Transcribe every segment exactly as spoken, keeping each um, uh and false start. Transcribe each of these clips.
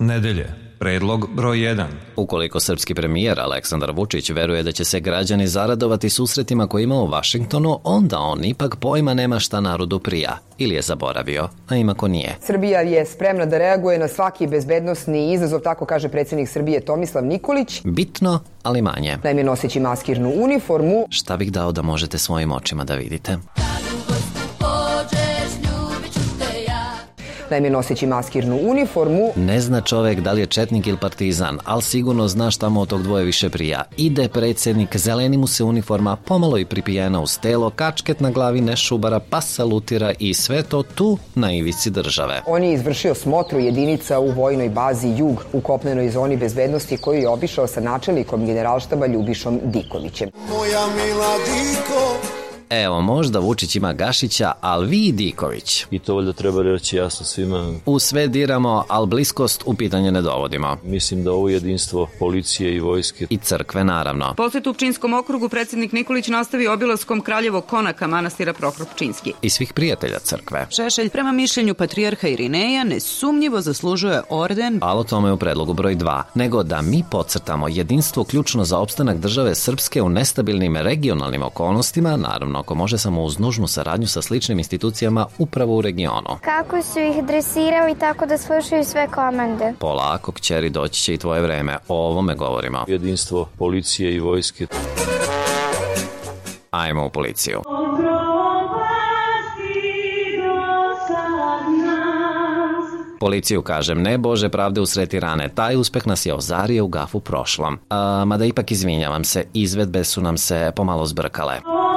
nedelje. Predlog broj jedan. Ukoliko srpski premijer Aleksandar Vučić veruje da će se građani zaradovati susretima koje ima u Vašingtonu, onda on ipak pojma nema šta narodu prija. Ili je zaboravio, a ima ko nije. Srbija je spremna da reaguje na svaki bezbednosni izazov, tako kaže predsjednik Srbije Tomislav Nikolić. Bitno, ali manje. Naime, noseći maskirnu uniformu. Šta bih dao da možete svojim očima da vidite? Naime, noseći maskirnu uniformu. Ne zna čovek da li je četnik ili partizan, ali sigurno zna šta mu od tog dvoje više prija. Ide predsjednik, zeleni mu se uniforma, pomalo i pripijena uz telo, kačket na glavi, ne šubara, pa salutira i sve to tu na ivici države. On je izvršio smotru jedinica u vojnoj bazi Jug u kopnenoj zoni bezbednosti koju je obišao sa načelnikom generalštaba Ljubišom Dikovićem. Moja mila Diko. Evo, možda Vučić ima Gašića, ali vi Diković. I to valjda treba reći jasno svima. U sve diramo, ali bliskost u pitanje ne dovodimo. Mislim da ovo jedinstvo policije i vojske. I crkve, naravno. Posjet u Pčinjskom okrugu predsjednik Nikolić nastavio obilaskom Kraljevog konaka manastira Prohor Pčinjski. I svih prijatelja crkve. Šešelj, prema mišljenju patrijarha Irineja, nesumnjivo zaslužuje orden. Ali o tome u predlogu broj dva. Nego da mi podcrtamo jedinstvo ključno za opstanak države Srpske u nestabilnim regionalnim okolnostima, naravno ako može samo uz nužnu saradnju sa sličnim institucijama upravo u regionu. Kako su ih dresirali tako da slušaju sve komande? Polako, kćeri, doći će i tvoje vreme. O ovome govorimo. Jedinstvo policije i vojske. Ajmo u policiju. Policiju kažem, ne Bože pravde usreti rane, taj uspeh nas je ozario u gafu prošlom. A, mada ipak izvinjavam se, izvedbe su nam se pomalo zbrkale.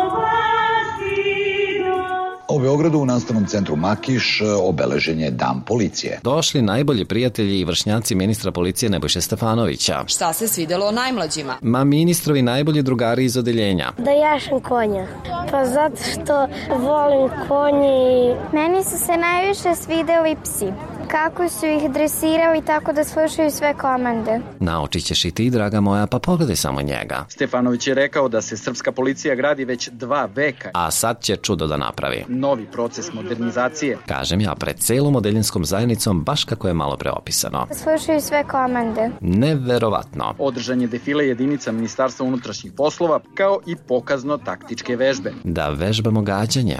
U Beogradu u nastavnom centru Makiš obeležen je Dan policije. Došli najbolji prijatelji i vršnjaci ministra policije Nebojše Stefanovića. Šta se svidelo najmlađima? Ma ministrovi najbolji drugari iz odeljenja. Da jašem konja. Pa zato što volim konje i meni su se najviše svideli psi. Kako su ih dresirali tako da slušaju sve komande. Naučit ćeš i ti, draga moja, pa pogledaj samo njega. Stefanović je rekao da se srpska policija gradi već dva veka. A sad će čudo da napravi. Novi proces modernizacije. Kažem ja, pred celom odeljinskom zajednicom, baš kako je malo preopisano. Slušaju sve komande. Neverovatno. Održan je defile jedinica Ministarstva unutrašnjih poslova, kao i pokazno-taktičke vežbe. Da vežbamo gađanje.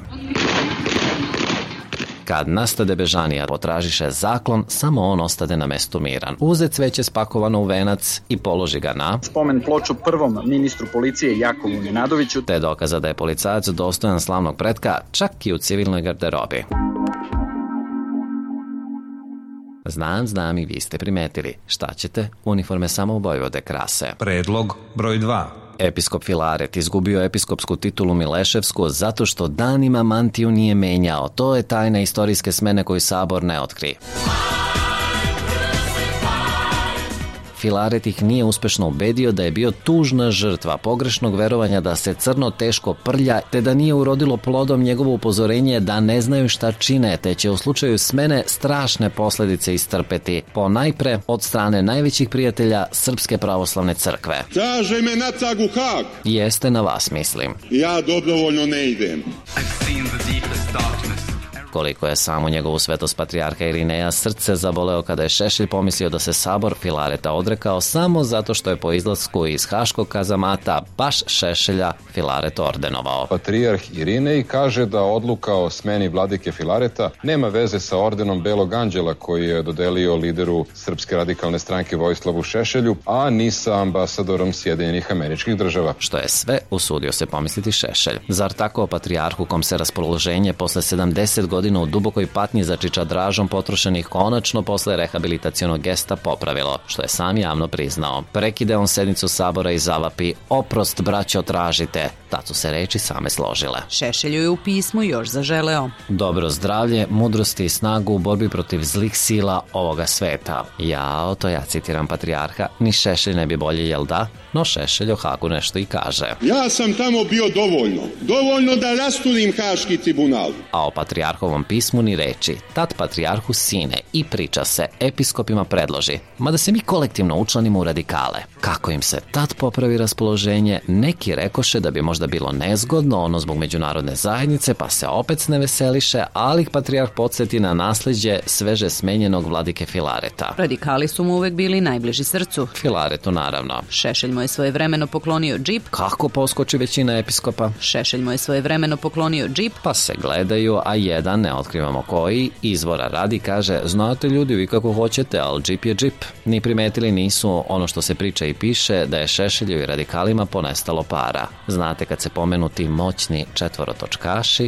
Kad nastade bežanija, potražiše zaklon, samo on ostade na mestu miran. Uze cveće spakovano u venac i položi ga na spomen ploču prvom ministru policije Jakovu Nenadoviću, te dokaza da je policajac dostojan slavnog pretka, čak i u civilnoj garderobi. Znam, znam i vi ste primetili. Šta ćete? Uniforme samo Vojvode krase. Predlog broj dva. Episkop Filaret izgubio episkopsku titulu Mileševsku zato što danima mantiju nije menjao. To je tajna istorijske smene koju Sabor ne otkri. Filaret ih nije uspešno ubedio da je bio tužna žrtva pogrešnog verovanja da se crno teško prlja, te da nije urodilo plodom njegovo upozorenje da ne znaju šta čine, te će u slučaju smene strašne posledice istrpeti, po najpre od strane najvećih prijatelja Srpske pravoslavne crkve. Traže me natrag u Hag. Jeste na vas, mislim. Ja dobrovoljno ne idem. Koliko je samo njegovu svetost patrijarha Irineja srce zaboleo kada je Šešelj pomislio da se Sabor Filareta odrekao samo zato što je po izlasku iz haškog kazamata baš Šešelja Filaret ordenovao. Patrijarh Irinej kaže da odluka o smeni vladike Filareta nema veze sa ordenom Belog anđela koji je dodelio lideru Srpske radikalne stranke Vojislavu Šešelju, a ni sa ambasadorom Sjedinjenih Američkih Država. Što je sve usudio se pomisliti Šešelj. Zar tako o patrijarhu kom se raspoloženje posle sedamdeset godina u dubokoj patnji za čičadražom potrošenih konačno posle rehabilitacionog gesta popravilo, što je sam javno priznao. Prekide on sednicu Sabora i zavapi: oprost, braćo, tražite. Tad su se reči same složile. Šešelju je u pismu još zaželeo dobro zdravlje, mudrosti i snagu u borbi protiv zlih sila ovoga sveta. Jao, to ja citiram patrijarha, ni Šešelj ne bi bolje, jel da? No Šešelj o Hagu nešto i kaže. Ja sam tamo bio dovoljno, dovoljno da rasturim Haški tribunal. A o patrijarhovom njegovom pismu ni reči. Tad patrijarhu sine i priča se, episkopima predloži, mada se mi kolektivno učlanimo u radikale. Kako im se tad popravi raspoloženje, neki rekoše da bi možda bilo nezgodno, ono zbog međunarodne zajednice, pa se opet ne veseliše, ali ih patrijarh podsjeti na nasleđe sveže smenjenog vladike Filareta. Radikali su mu uvek bili najbliži srcu. Filaretu, naravno. Šešelj mu je svojevremeno poklonio džip. Kako poskoči većina episkopa? Šešelj mu je svojevremeno poklonio džip. Pa se gledaju, a jedan, ne otkrivamo koji, izvora radi, kaže, znate ljudi, vi kako hoćete, ali džip je džip. Ni primetili nisu ono što se priča i piše, da je Šešelju i radikalima ponestalo para. Znate kad se pomenu ti moćni četvorotočkaši?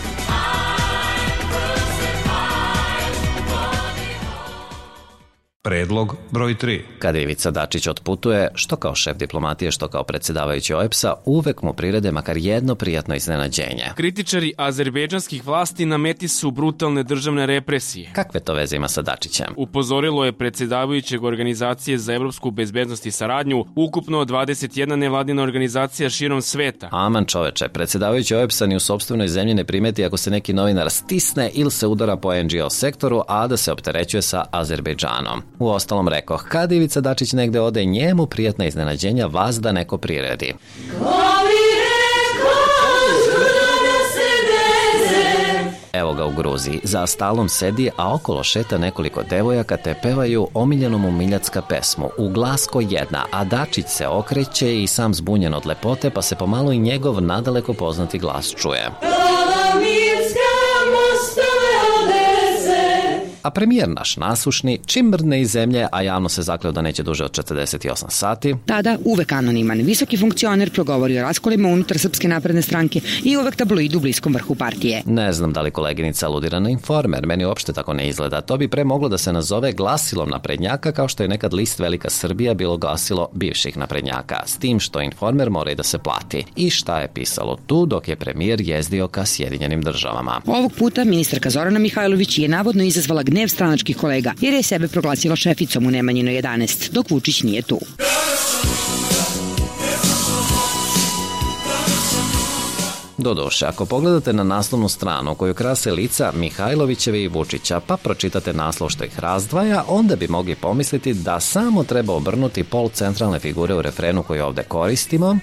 Predlog broj tri. Kada Ivica Dačić otputuje, što kao šef diplomatije, što kao predsjedavajući O E B S-a, uvek mu prirede makar jedno prijatno iznenađenje. Kritičari azerbejdžanskih vlasti na meti su brutalne državne represije. Kakve to veze ima sa Dačićem? Upozorilo je predsjedavajućeg Organizacije za evropsku bezbednost i saradnju, ukupno dvadeset jedna nevladina organizacija širom sveta. Aman čoveče, predsjedavajući O E B S-a ni u sopstvenoj zemlji ne primeti ako se neki novinar stisne ili se udara po en dži o sektoru, a da se opterećuje sa Azerbejdžanom. U ostalom rekoh, kad Ivica Dačić negde ode, njemu prijatna iznenađenja vas da neko priredi. Evo ga u Gruziji, za stalom sedi, a okolo šeta nekoliko devojaka te pevaju omiljenu mu miljacka pesmu, u glas ko jedna, a Dačić se okreće i sam zbunjen od lepote, pa se pomalo i njegov nadaleko poznati glas čuje. A premijer naš nasušni, čim mrdne iz zemlje, a javno se zakleo da neće duže od četrdeset osam sati. Tada uvek anoniman, visoki funkcioner progovori o raskolima unutar Srpske napredne stranke i uvek tabloid u bliskom vrhu partije. Ne znam da li koleginica aludira na Informer, meni uopšte tako ne izgleda. To bi pre moglo da se nazove glasilom naprednjaka, kao što je nekad list Velika Srbija bilo glasilo bivših naprednjaka, s tim što Informer mora i da se plati. I šta je pisalo tu dok je premijer jezdio ka Sjedinjenim državama? Ovog puta ministarka Zorana Mihajlović je navodno izazvala gnev stranačkih kolega, jer je sebe proglasila šeficom u Nemanjinoj jedanaest, dok Vučić nije tu. Doduše, ako pogledate na naslovnu stranu koju krase lica Mihajlovićeve i Vučića, pa pročitate naslov što ih razdvaja, onda bi mogli pomisliti da samo treba obrnuti pol centralne figure u refrenu koji ovde koristimo,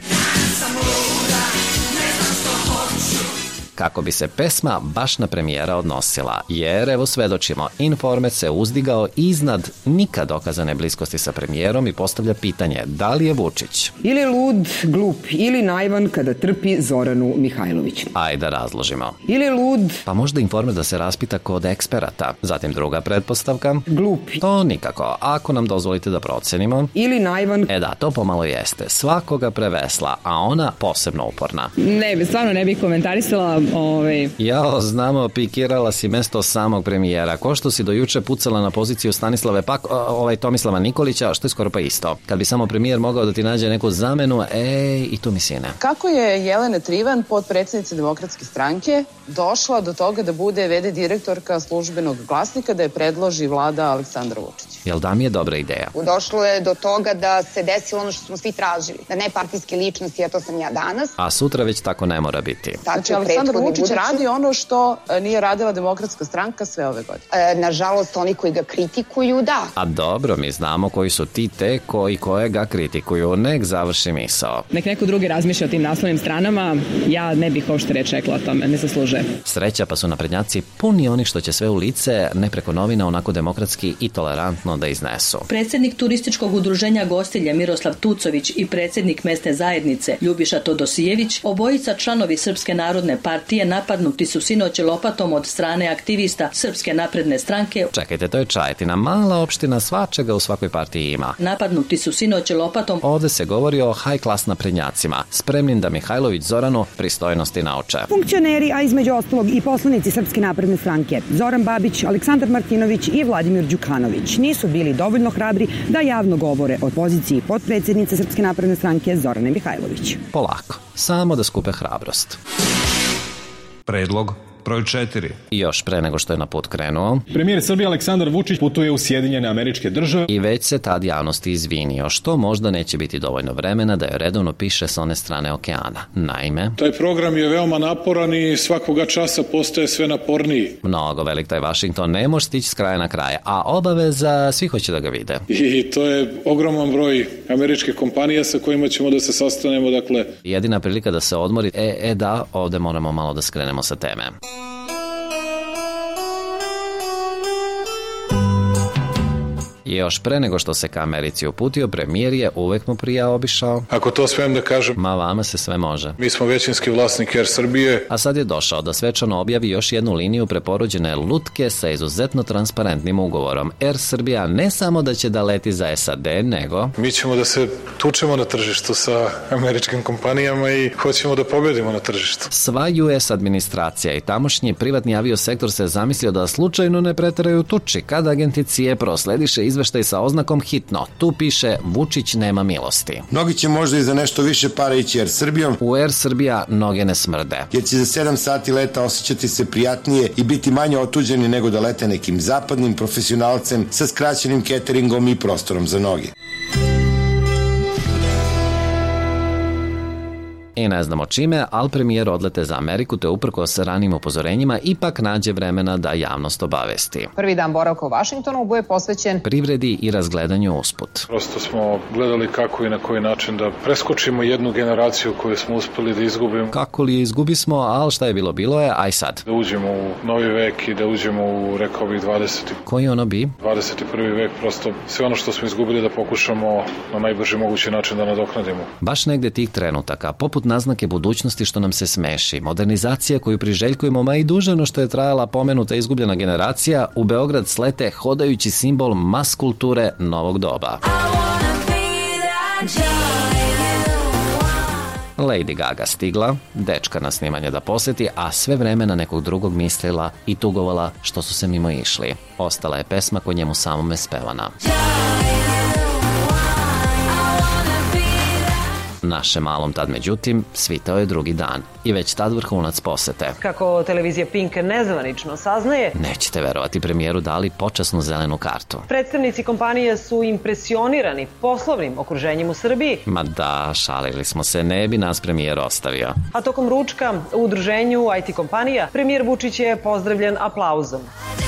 kako bi se pesma baš na premijera odnosila, jer evo svedočimo, Informer se uzdigao iznad nikad dokazane bliskosti sa premijerom i postavlja pitanje da li je Vučić ili lud, glup ili naivan kada trpi Zoranu Mihajlović. Ajde da razložimo. Ili lud, pa možda Informer da se raspita kod eksperata. Zatim druga pretpostavka, glup. To nikako, ako nam dozvolite da procenimo. Ili naivan. E da, to pomalo jeste, svakoga prevesla, a ona posebno uporna. Ne, stvarno ne bih komentarisala. Ove... Jao, znamo, pikirala si mesto samog premijera. Ko što si do juče pucala na poziciju Stanislave Pak, ovaj Tomislava Nikolića, što je skoro pa isto. Kad bi samo premijer mogao da ti nađe neku zamenu, ej, i tu mi sine. Kako je Jelena Trivan, potpredsjednica Demokratske stranke, došla do toga da bude ve de direktorka Službenog glasnika, da je predloži vlada Aleksandra Vučića? Jel da mi je dobra ideja? Došlo je do toga da se desilo ono što smo svi tražili. Da ne partijske ličnosti, a to sam ja danas. A sutra već tako ne mora biti. Znači, Aleksandar Vučić radi ono što nije radila Demokratska stranka sve ove godine. E, nažalost, oni koji ga kritikuju, da. A dobro, mi znamo koji su ti te koji koje ga kritikuju. Nek završi misao. Nek neko drugi razmišlja o tim naslovnim stranama, ja ne bih ošte reč rekla o tome, ne zaslužuje. Sreća, pa su naprednjaci puni onih što će sve u lice, ne preko novina, onako demokratski i tolerantno da iznesu. Predsjednik turističkog udruženja Gostilje Miroslav Tucović i predsjednik mesne zajednice Ljubiša Todosijević, obojica članovi Srpske narodne partije, napadnuti su sinoć lopatom od strane aktivista Srpske napredne stranke. Čekajte, to je Čajetina, mala opština, svačega u svakoj partiji ima. Napadnuti su sinoć lopatom. Ovde se govori o high class naprednjacima, spremnim da Mihajlović Zoranu pristojnosti nauče. Funkcioneri, a između ostalog i poslanici Srpske napredne stranke, Zoran Babić, Aleksandar Martinović i Vladimir Đukanović, nisu bili dovoljno hrabri da javno govore o poziciji potpredsjednice Srpske napredne stranke Zorane Mihajlović. Polako, samo da skupe hrabrost. Predlog broj četiri. I još pre nego što je na put krenuo, premijer Srbije Aleksandar Vučić putuje u Sjedinjene Američke Države i već se tad javnosti izvinio, što možda neće biti dovoljno vremena da je redovno piše s one strane okeana. Naime, taj program je veoma naporan i svakoga časa postaje sve naporniji. Mnogo velik taj Washington, ne može stići s kraja na kraj, a obaveza svi hoće da ga vide. I to je ogroman broj američke kompanije sa kojima ćemo da se sastanemo, dakle. Jedina prilika da se odmori, e, e da, ovde moramo malo da skrenemo sa teme. I još pre nego što se ka Americi uputio, premijer je uvek mu prija obišao. Ako to smijem da kažem, ma vama se sve može. Mi smo većinski vlasnik Air Srbije. A sad je došao da svečano objavi još jednu liniju preporuđene lutke sa izuzetno transparentnim ugovorom. Air Srbija ne samo da će da leti za S A D, nego... Mi ćemo da se tučemo na tržištu sa američkim kompanijama i hoćemo da pobedimo na tržištu. Sva U S administracija i tamošnji privatni aviosektor se zamislio da slučajno ne preteraju tuči kada agenti C I A proslediše izveštaj sa oznakom hitno. Tu piše Vučić nema milosti. Mnogi će možda i za nešto više para ići Air Srbijom. U Air Srbija noge ne smrde. Jer će za sedam sati leta osjećati se prijatnije i biti manje otuđeni nego da lete nekim zapadnim profesionalcem sa skraćenim cateringom i prostorom za noge. I ne znamo čime, ali premijer odlete za Ameriku te uprkos ranim upozorenjima ipak nađe vremena da javnost obavesti. Prvi dan boravka u Vašingtonu bude posvećen privredi i razgledanju usput. Prosto smo gledali kako i na koji način da preskočimo jednu generaciju koju smo uspeli da izgubimo. Kako li izgubi smo, ali šta je bilo bilo je, aj sad. Da uđemo u novi vek i da uđemo u, rekao bih, dvadeseti. Koji ono bi? dvadeset prvi vek, prosto sve ono što smo izgubili da pokušamo na najbrži mogući način da nadoknadimo. Baš negde tih trenutaka, poput naznake budućnosti što nam se smeši, modernizacija koju priželjkujemo, ma i duže no što je trajala pomenuta izgubljena generacija, u Beograd slete hodajući simbol mas kulture novog doba. Lady Gaga stigla, dečka na snimanje da poseti, a sve vreme na nekog drugog mislila i tugovala što su se mimo išli. Ostala je pesma ko njemu samome spevana. Našem malom tad, međutim, svitao je drugi dan i već tad vrhunac posete. Kako televizija Pink nezvanično saznaje, nećete verovati, premijeru dali počasnu zelenu kartu. Predstavnici kompanije su impresionirani poslovnim okruženjem u Srbiji. Ma da, šalili smo se, ne bi nas premijer ostavio. A tokom ručka u udruženju I T kompanija premijer Vučić je pozdravljen aplauzom.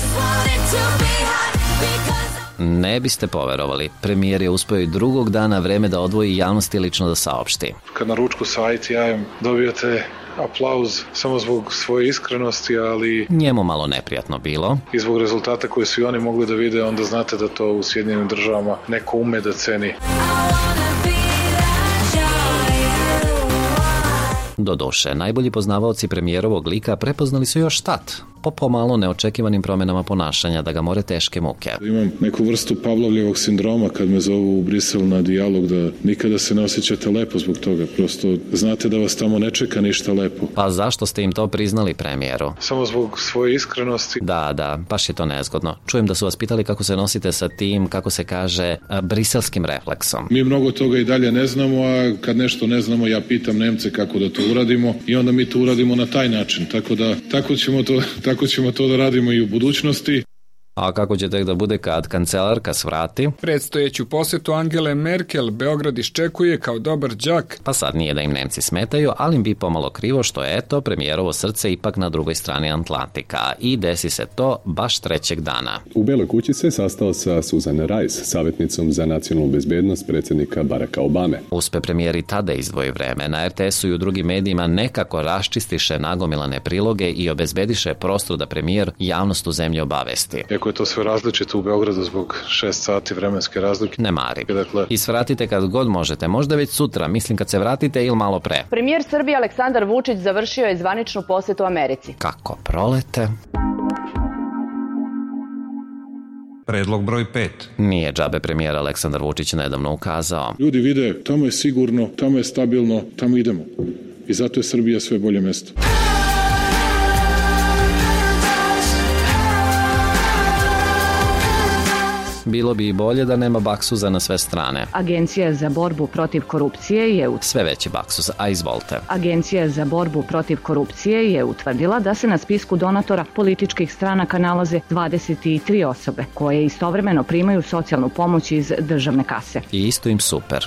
Ne biste poverovali, premijer je uspio i drugog dana vreme da odvoji javnosti lično da saopšti. Kad na ručku sa I T I-em dobijate aplauz samo zbog svoje iskrenosti, ali... Njemu malo neprijatno bilo. I zbog rezultata koje su i oni mogli da vide, onda znate da to u Sjedinjenim državama neko ume da ceni. Doduše, najbolji poznavaoci premijerovog lika prepoznali su još tat, po pomalo neočekivanim promenama ponašanja da ga more teške muke. Imam neku vrstu Pavlovljevog sindroma kad me zovu u Brisel na dijalog, da nikada se ne osjećate lepo zbog toga, prosto znate da vas tamo ne čeka ništa lepo. Pa zašto ste im to priznali, premijeru? Samo zbog svoje iskrenosti. Da, da, baš je to nezgodno. Čujem da su vas pitali kako se nosite sa tim, kako se kaže, briselskim refleksom. Mi mnogo toga i dalje ne znamo, a kad nešto ne znamo, ja pitam Nemce kako da to uradimo i onda mi to uradimo na taj način, tako da tako ćemo to, tako ćemo to da radimo i u budućnosti. A kako će tek da bude kad kancelarka svrati? Predstojeću posetu Angele Merkel Beograd iščekuje kao dobar đak. Pa sad nije da im Nemci smetaju, ali im bi pomalo krivo što je eto premijerovo srce ipak na drugoj strani Atlantika i desi se to baš trećeg dana. U Beloj kući se sastao sa Susan Rice, savjetnicom za nacionalnu bezbednost predsjednika Baracka Obame. Uspe premijer i tada izdvoji vreme. Na R T S-u i u drugim medijima nekako raščistiše nagomilane priloge i obezbediše prostor da premijer javnost u zemlji obavesti. Iako je to sve različito u Beogradu zbog šest sati vremenske razlike. Ne mari. Dakle... I svratite kad god možete, možda već sutra, mislim kad se vratite ili malo pre. Premijer Srbije Aleksandar Vučić završio je zvaničnu posetu Americi. Kako prolete? Predlog broj pet. Nije džabe premijer Aleksandar Vučić nedavno ukazao. Ljudi vide, tamo je sigurno, tamo je stabilno, tamo idemo. I zato je Srbija sve bolje mesto. bilo bi i bolje da nema baksuza na sve strane. Agencija za borbu protiv korupcije je ut... Sve veći baksuz, a izvolite. Agencija za borbu protiv korupcije je utvrdila da se na spisku donatora političkih stranaka nalaze dvadeset tri osobe koje istovremeno primaju socijalnu pomoć iz državne kase. I isto im super.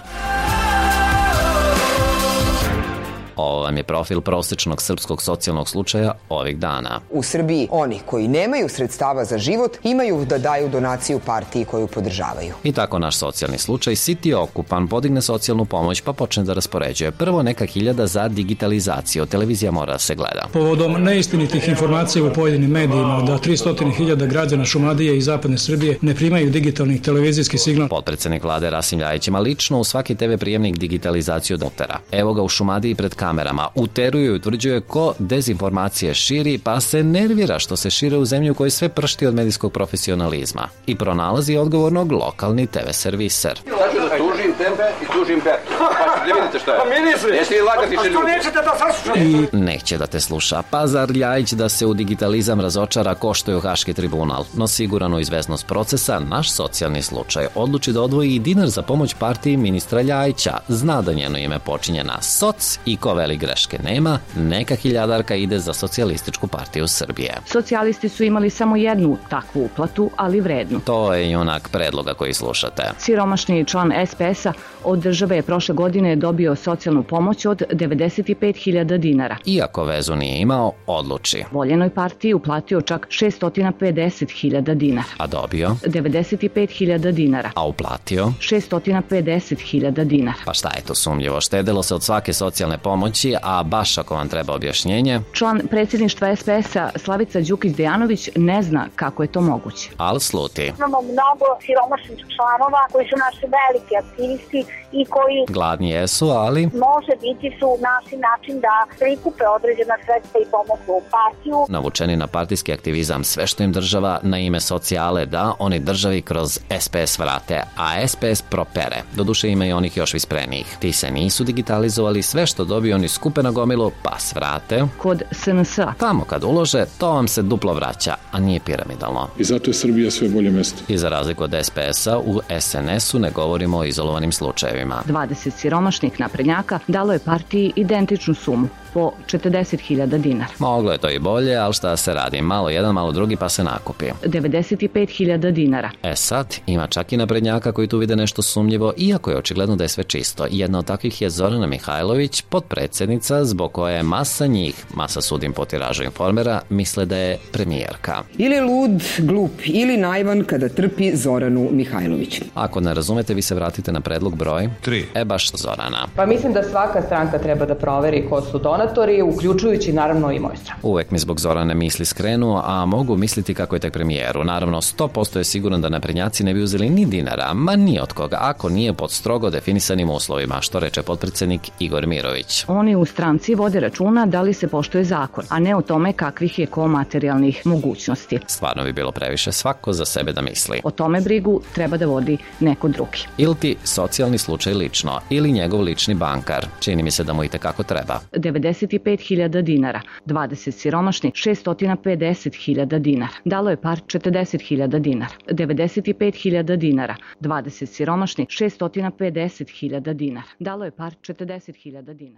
Ovo vam je profil prosječnog srpskog socijalnog slučaja ovih dana. U Srbiji oni koji nemaju sredstava za život imaju da daju donaciju partiji koju podržavaju. I tako naš socijalni slučaj siti okupan podigne socijalnu pomoć pa počne da raspoređuje. Prvo neka hiljada za digitalizaciju. Televizija mora da se gleda. Povodom neistinitih informacija u pojedinim medijima da tristo hiljada građana Šumadije i zapadne Srbije ne primaju digitalnih televizijski signal. Potpredsednik vlade Rasim Ljajić ima lično u svaki te ve prijemnik digitalizaciju dotera. Evo ga u Šumadiji pred kamerama. Uteruje i utvrđuje ko dezinformacije širi, pa se nervira što se šire u zemlju koji sve pršti od medijskog profesionalizma. I pronalazi odgovornog lokalni te ve serviser. Znači da tužim tebe i tužim Bertu. Pa ne vidite šta je. Pa ministre, Jesi li lagati še ljudi? nećete da saslušate? I neće da te sluša. Pa zar Ljajić da se u digitalizam razočara koštaju Haški tribunal. No siguran u izvesnost procesa, naš socijalni slučaj odluči da odvoji i dinar za pomoć partiji ministra Ljajića. Zna da njeno ime počinje na soc i ko veli greške nema, neka hiljadarka ide za Socijalističku partiju Srbije. Socijalisti su imali samo jednu takvu uplatu, ali vrednu. To je i onak predloga koji slušate. Siromašni član es pe es a od države je prošle godine dobio socijalnu pomoć od devedeset pet hiljada dinara. Iako vezu nije imao, odluči. Voljenoj partiji uplatio čak šesto pedeset hiljada dinara. A dobio? devedeset pet hiljada dinara. A uplatio? šesto pedeset hiljada dinara. Pa šta je to sumnjivo? Štedelo se od svake socijalne pomoći, a baš ako vam treba objašnjenje. Član predsjedništva es pe es a Slavica Đukić-Dejanović ne zna kako je to moguće. Al sluti. Imamo mnogo siromašnih članova koji su naši veliki aktivisti i koji gladni jesu, ali može biti su naši način da prikupe određena sredstva i pomognu partiju. Navučeni na partijski aktivizam, sve što im država na ime socijale da, oni državi kroz es pe es vrate, a es pe es propere. Doduše ima i onih još visprenijih. Ti se nisu digitalizovali, sve što dobiju oni skupe na gomilu, pa svrate kod es en es a. Tamo kad ulože, to vam se duplo vraća, a nije piramidalno. I zato je Srbija sve bolje mesto. I za razliku od es pe es a, u es en esu ne govorimo o izolovanim slučajevima. dvadeset siromašnih naprednjaka dalo je partiji identičnu sumu, po četrdeset hiljada dinara. Moglo je to i bolje, ali šta se radi? Malo jedan, malo drugi, pa se nakupi. devedeset pet hiljada dinara. E sad, ima čak i naprednjaka koji tu vide nešto sumnjivo, iako je očigledno da je sve čisto. Jedna od takvih je Zorana Mihajlović, potpredsjednica, zbog koje je masa njih, masa sudim po tiražu Informera, misle da je premijerka. Ili lud, glup, ili naivan kada trpi Zoranu Mihajlović. Ako ne razumete, vi se vratite na predlog broj tri. E baš Zorana. Pa mislim da svaka stranka treba da proveri ko su donatori, uključujući naravno i moju stranu. Uvek mi zbog Zorane misli skrenu, a mogu misliti kako je tek premijeru. Naravno, sto posto je siguran da naprednjaci ne bi uzeli ni dinara, ma ni od koga, ako nije pod strogo definisanim uslovima, što reče potpredsjednik Igor Mirović. Oni u stranci vode računa da li se poštuje zakon, a ne o tome kakvih je ko materijalnih mogućnosti. Stvarno bi bilo previše svako za sebe da misli. O tome brigu treba da vodi neko drugi. Ili ti socijalni slučaj lično, ili njegov lični bankar. Čini mi se da mu i tekako treba. devedeset pet hiljada dinara, dvadeset siromašnih, šesto pedeset hiljada dinara. Dalo je par četrdeset hiljada dinara. devedeset pet hiljada dinara, dvadeset siromašnih, šesto pedeset hiljada dinara. Dalo je par četrdeset hiljada dinara.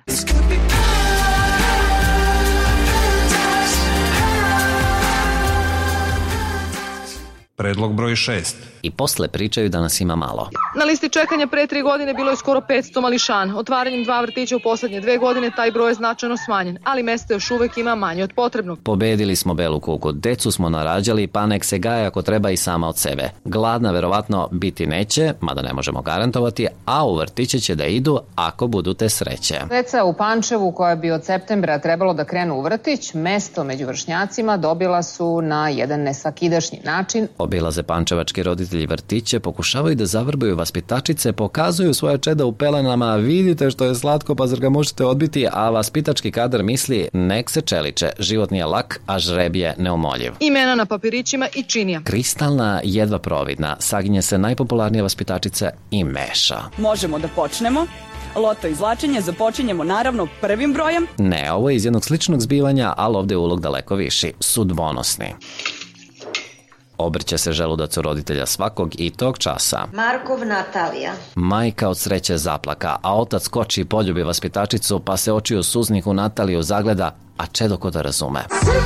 Predlog broj šest. I posle pričaju da nas ima malo. Na listi čekanja pre tri godine bilo je skoro petsto mališana. Otvaranjem dva vrtića u poslednje dve godine taj broj je značajno smanjen, ali mesta još uvek ima manje od potrebnog. Pobedili smo belu kugu, decu smo narađali, pa nek se gaje ako treba i sama od sebe. Gladna verovatno biti neće, mada ne možemo garantovati, a u vrtiće će da idu ako budu te sreće. Deca u Pančevu koja bi od septembra trebalo da krenu u vrtić, mesto među vršnjacima dobila su na jedan nesvakidašnji način. Obilaze pančevački roditelji vrtiće, pokušavaju da zavrbaju vaspitačice, pokazuju svoje čeda u pelenama, vidite što je slatko pa zar ga možete odbiti, a vaspitački kadar misli nek se čeliče, život nije lak, a žreb je neumoljiv. Imena na papirićima i činija. Kristalna, jedva providna, saginje se najpopularnija vaspitačica i meša. Možemo da počnemo. Loto izvlačenje započinjemo naravno prvim brojem. Ne, ovo je iz jednog sličnog zbivanja, ali ovde je ulog daleko viši, sudbonosni. Obrće se želudac u roditelja svakog i tog časa. Markov Natalija. Majka od sreće zaplaka, a otac skoči i poljubi vaspitačicu, pa se očiju suznih u Nataliju zagleda, a čedo ko da razume.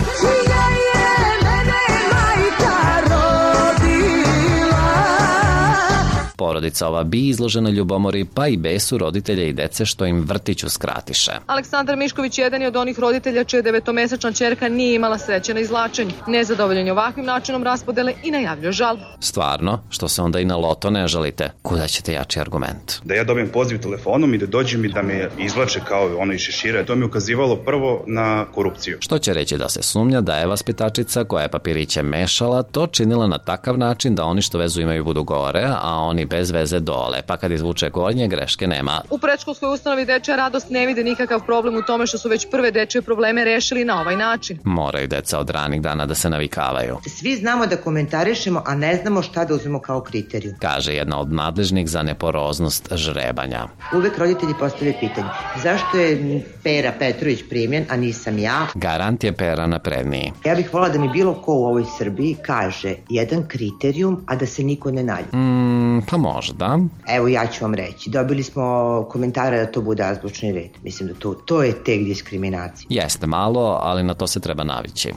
Porodica ova bi izložena ljubomori, pa i besu roditelja i dece što im vrtić uskratiše. Aleksandar Mišković jedan je od onih roditelja čija devetomesečna ćerka nije imala sreće na izvlačenju. Nezadovoljan je ovakvim načinom raspodele i najavljuje žalbu. Stvarno, što se onda i na loto ne žalite? Kuda ćete jači argument? Da ja dobijem poziv telefonom i da dođem i da me izvlače kao ono iz šešira, to mi ukazivalo prvo na korupciju. Što će reći da se sumnja da je vaspitačica koja je papiriće mešala to činila na takav način da oni što vezu imaju budu gore, a oni bez veze dole, pa kad izvuče gornje, greške nema. U predškolskoj ustanovi Dečja radost ne vide nikakav problem u tome što su već prve dečje probleme rešili na ovaj način. Moraju deca od ranih dana da se navikavaju. Svi znamo da komentarišemo, a ne znamo šta da uzmemo kao kriteriju. Kaže jedna od nadležnih za neporoznost žrebanja. Uvek roditelji postavljaju pitanje, zašto je Pera Petrović primljen, a nisam ja? Garant je Pera napredniji. Ja bih volila da mi bilo ko u ovoj Srbiji kaže jedan kriterijum, a da se niko ne naljuti. Mm, pa možda. Evo ja ću vam reći, dobili smo komentare da to bude azbučni red. Mislim da to, to je tek diskriminacija. Jeste malo, ali na to se treba navići.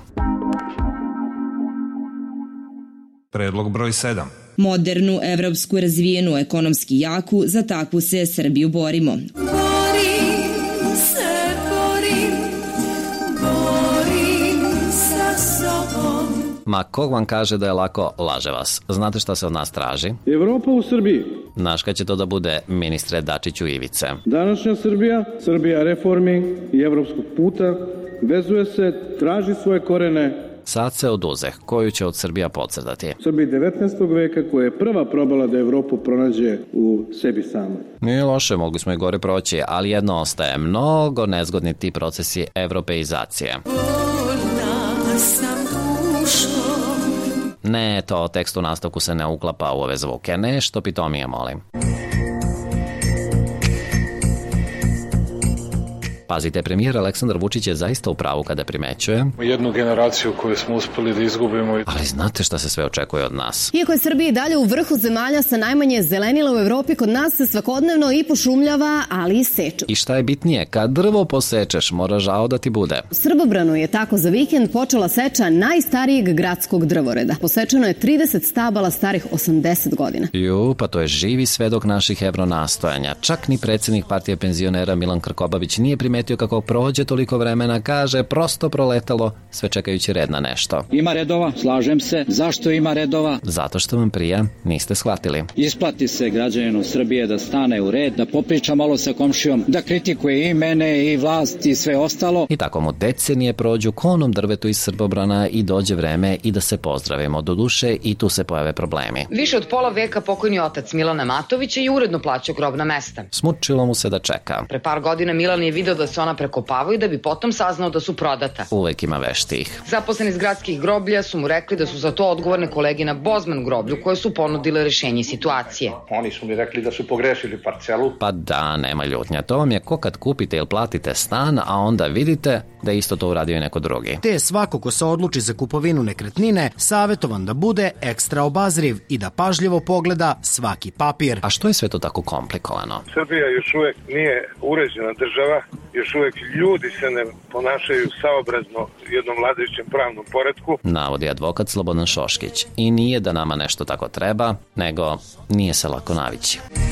Predlog broj sedam. Modernu, evropsku, razvijenu, ekonomski jaku, za takvu se Srbiju borimo. Borim se, borim, borim sa sobom. Ma kog vam kaže da je lako, laže vas. Znate šta se od nas traži? Evropa u Srbiji. Znaš kad će to da bude, ministre Dačiću Ivice? Današnja Srbija, Srbija reformi i evropskog puta, vezuje se, traži svoje korene. Sad se oduzeh, koju će od Srbija podcrtati? Srbiji devetnaestog veka koja je prva probala da Evropu pronađe u sebi samoj. Nije loše, mogli smo i gore proći, ali jedno ostaje, mnogo nezgodni ti procesi evropeizacije. Ne, to tekst u nastavku se ne uklapa u ove zvuke, nešto pitomije molim. Pazite, premijer Aleksandar Vučić je zaista u pravu kada primećuje jednu generaciju koju smo uspeli da izgubimo. Ali znate šta se sve očekuje od nas? Iako je Srbija i dalje u vrhu zemalja sa najmanje zelenila u Evropi, kod nas se svakodnevno i pošumljava, ali i seče. I šta je bitnije, kad drvo posečeš, mora žao da ti bude. U Srbobranu je tako za vikend počela seča najstarijeg gradskog drvoreda. Posečeno je trideset stabala starih osamdeset godina. Ju, pa to je živi svedok naših evronastojanja. Čak ni predsjednik partije penzionera Milan Krkobabić nije primetio kako prođe toliko vremena, kaže, prosto proletalo, sve čekajući red na nešto. Ima redova, slažem se. Zašto ima redova? Zato što vam prija, niste shvatili. Isplati se građaninu Srbije da stane u red, da popriča malo sa komšijom, da kritikuje i mene i vlast i sve ostalo. I tako mu decenije prođu konom drvetu iz Srbobrana i dođe vreme i da se pozdravimo. Do duše i tu se pojave problemi. Više od pola veka pokojni otac Milana Matovića je uredno plaćao grobna mesta. Smučilo mu se da čeka. Pre par godina Milan je video da se ona prekopavaju da bi potom saznao da su prodata. Uvek ima veštih. Zaposleni iz gradskih groblja su mu rekli da su za to odgovorne kolege na Bozman groblju koje su ponudile rešenje situacije. Oni su mi rekli da su pogrešili parcelu. Pa da, nema ljutnja. To vam je ko kad kupite ili platite stan, a onda vidite da isto to uradio i neko drugi. Te svako ko se odluči za kupovinu nekretnine, savjetovan da bude ekstra obazriv i da pažljivo pogleda svaki papir. A što je sve to tako komplikovano? Srbija još uvek nije uređena država, još uvek ljudi se ne ponašaju saobrazno jednom vladajućem pravnom poretku. Navodi advokat Slobodan Šoškić. I nije da nama nešto tako treba, nego nije se lako navići.